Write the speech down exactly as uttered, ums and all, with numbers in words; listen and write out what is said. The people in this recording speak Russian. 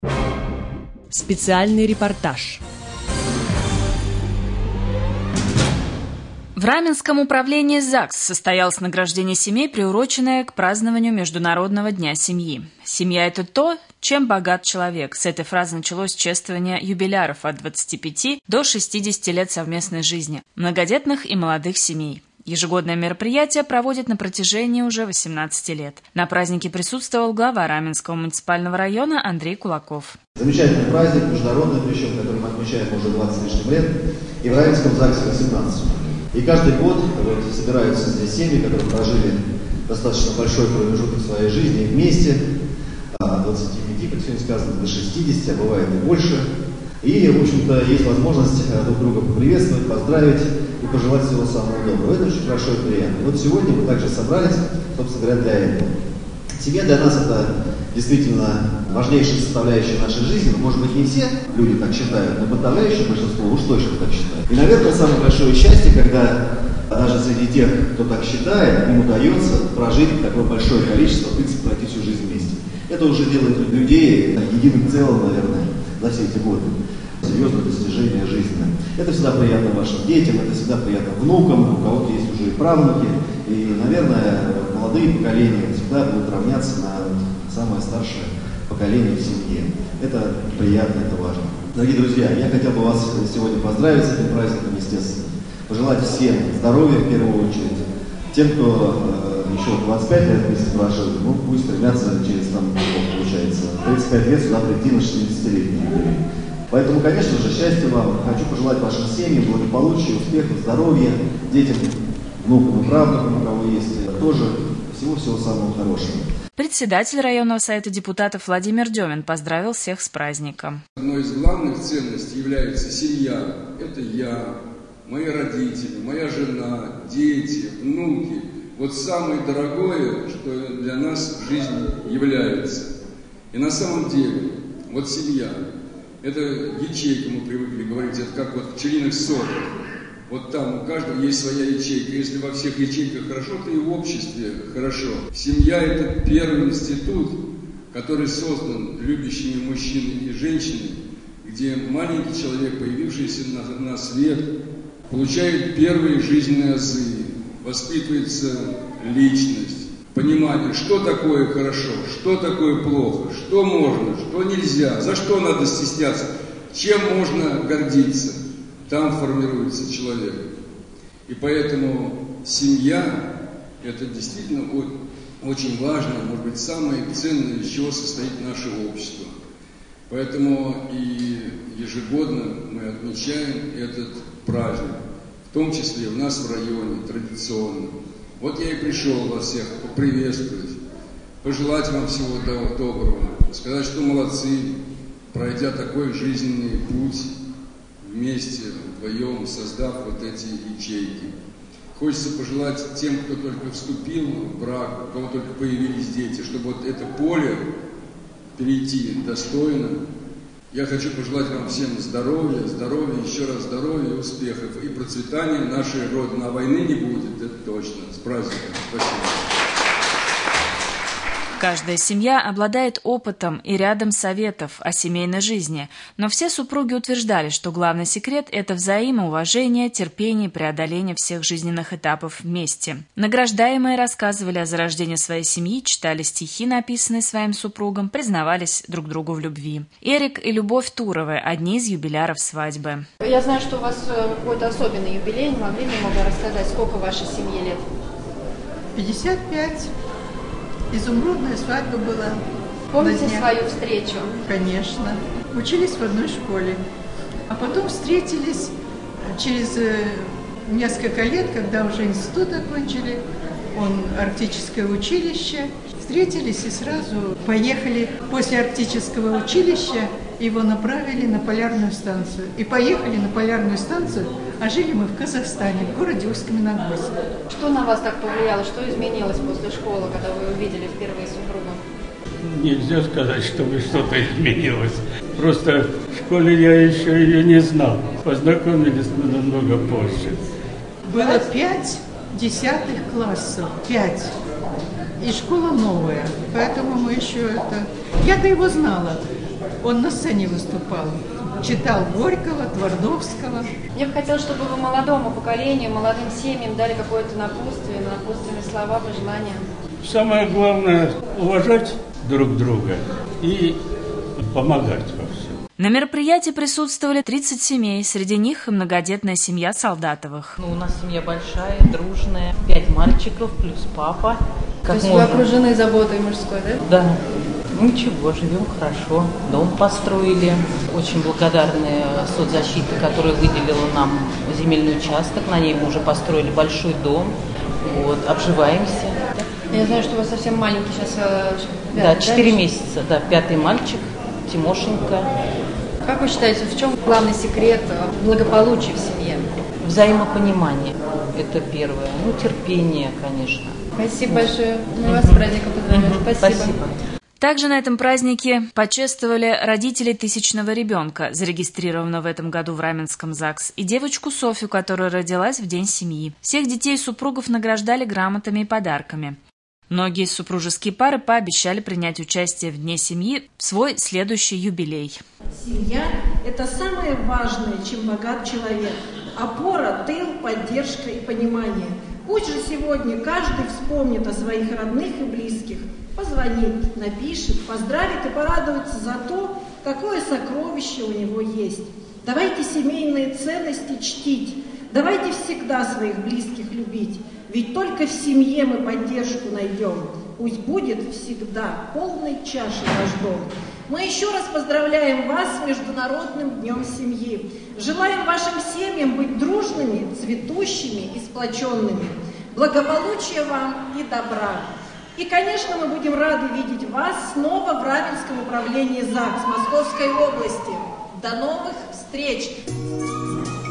Специальный репортаж. В Раменском управлении ЗАГС состоялось награждение семей, приуроченное к празднованию Международного дня семьи. «Семья – это то, чем богат человек». С этой фразы началось чествование юбиляров от двадцати пяти до шестидесяти лет совместной жизни, многодетных и молодых семей. Ежегодное мероприятие проводят на протяжении уже восемнадцати лет. На празднике присутствовал глава Раменского муниципального района Андрей Кулаков. Замечательный праздник, международный, причем, который мы отмечаем уже двадцать с лишним лет, и в Раменском ЗАГСе восемнадцать. И каждый год вот, собираются здесь семьи, которые прожили достаточно большой промежуток своей жизни вместе, от двадцати пяти, как сегодня сказано, до шестидесяти, а бывает и больше. И, в общем-то, есть возможность друг друга поприветствовать, поздравить и пожелать всего самого доброго. Это очень хорошо и приятно. И вот сегодня мы также собрались, собственно говоря, для этого. Семья для нас это действительно важнейшая составляющая нашей жизни. Но, может быть, не все люди так считают, но подавляющее большинство уж точно так считают. И, наверное, самое большое счастье, когда даже среди тех, кто так считает, им удается прожить такое большое количество, в принципе, пройти всю жизнь вместе. Это уже делает людей единым целым, наверное, за все эти годы. Серьезное достижение жизненное. Это всегда приятно вашим детям, это всегда приятно внукам, у кого-то есть уже и правнуки. И, наверное, молодые поколения всегда будут равняться на самое старшее поколение в семье. Это приятно, это важно. Дорогие друзья, я хотел бы вас сегодня поздравить с этим праздником, естественно. Пожелать всем здоровья в первую очередь. Тем, кто э, еще двадцать пять лет вместе прожил, ну пусть стремятся через, там, получается, тридцать пять лет сюда прийти на шестидесятилетний юбилей. Поэтому, конечно же, счастья вам. Хочу пожелать вашим семьям благополучия, успехов, здоровья, детям, внукам и правнукам, у кого есть, тоже всего-всего самого хорошего. Председатель районного совета депутатов Владимир Демин поздравил всех с праздником. Одной из главных ценностей является семья. Это я, мои родители, моя жена, дети, внуки. Вот самое дорогое, что для нас в жизни является. И на самом деле, вот семья. Это ячейка, мы привыкли говорить, это как вот в пчелиных сотах. Вот там у каждого есть своя ячейка. Если во всех ячейках хорошо, то и в обществе хорошо. Семья – это первый институт, который создан любящими мужчинами и женщинами, где маленький человек, появившийся на, на свет, получает первые жизненные азы, воспитывается личность, понимание, что такое хорошо, что такое плохо, что можно, что нельзя, за что надо стесняться, чем можно гордиться. Там формируется человек. И поэтому семья – это действительно очень важно, может быть, самое ценное, из чего состоит наше общество. Поэтому и ежегодно мы отмечаем этот праздник, в том числе у нас в районе традиционно. Вот я и пришел вас всех поприветствовать, пожелать вам всего доброго, сказать, что молодцы, пройдя такой жизненный путь, вместе, вдвоем, создав вот эти ячейки. Хочется пожелать тем, кто только вступил в брак, у кого только появились дети, чтобы вот это поле перейти достойно. Я хочу пожелать вам всем здоровья, здоровья, еще раз здоровья, успехов и процветания нашей Родины. А войны не будет, это точно. С праздником. Спасибо. Каждая семья обладает опытом и рядом советов о семейной жизни, но все супруги утверждали, что главный секрет – это взаимоуважение, терпение и преодоление всех жизненных этапов вместе. Награждаемые рассказывали о зарождении своей семьи, читали стихи, написанные своим супругом, признавались друг другу в любви. Эрик и Любовь Туровы – одни из юбиляров свадьбы. Я знаю, что у вас какой-то особенный юбилей, не могли немного рассказать, сколько вашей семье лет? пятьдесят пять. Изумрудная свадьба была. Помните свою встречу? Конечно. Учились в одной школе. А потом встретились через несколько лет, когда уже институт окончили, он арктическое училище. Встретились и сразу поехали. После арктического училища его направили на полярную станцию. И поехали на полярную станцию, а жили мы в Казахстане, в городе Усть-Каменогорск. Что на вас так повлияло? Что изменилось после школы, когда вы увидели впервые супруга? Нельзя сказать, чтобы что-то изменилось. Просто в школе я еще ее не знал. Познакомились мы намного позже. Было пять десятых классов. Пять. И школа новая. Поэтому мы еще это... Я-то его знала. Он на сцене выступал, читал Горького, Твардовского. Мне бы хотелось, чтобы вы молодому поколению, молодым семьям дали какое-то напутствие, напутственные слова, пожелания. Самое главное – уважать друг друга и помогать во всем. На мероприятии присутствовали тридцать семей, среди них и многодетная семья Солдатовых. Ну, у нас семья большая, дружная, пять мальчиков плюс папа. Как То есть можно... вы окружены заботой мужской, да? Да. Ничего, живем хорошо. Дом построили. Очень благодарны соцзащите, которая выделила нам земельный участок. На ней мы уже построили большой дом. Вот, обживаемся. Я знаю, что у вас совсем маленький сейчас. Пятый, да, четыре да? месяца. Да, пятый мальчик, Тимошенька. Как вы считаете, в чем главный секрет благополучия в семье? Взаимопонимание. Это первое. Ну, терпение, конечно. Спасибо большое. Мы вас с праздником поздравляем. Спасибо. Спасибо. Также на этом празднике почествовали родителей тысячного ребенка, зарегистрированного в этом году в Раменском ЗАГС, и девочку Софью, которая родилась в День семьи. Всех детей и супругов награждали грамотами и подарками. Многие супружеские пары пообещали принять участие в Дне семьи в свой следующий юбилей. Семья – это самое важное, чем богат человек. Опора, тыл, поддержка и понимание. Пусть же сегодня каждый вспомнит о своих родных и близких, позвонит, напишет, поздравит и порадуется за то, какое сокровище у него есть. Давайте семейные ценности чтить, давайте всегда своих близких любить, ведь только в семье мы поддержку найдем. Пусть будет всегда полной чашей ваш дом. Мы еще раз поздравляем вас с Международным днем семьи. Желаем вашим семьям быть дружными, цветущими и сплоченными. Благополучия вам и добра. И, конечно, мы будем рады видеть вас снова в Раменском управлении ЗАГС Московской области. До новых встреч!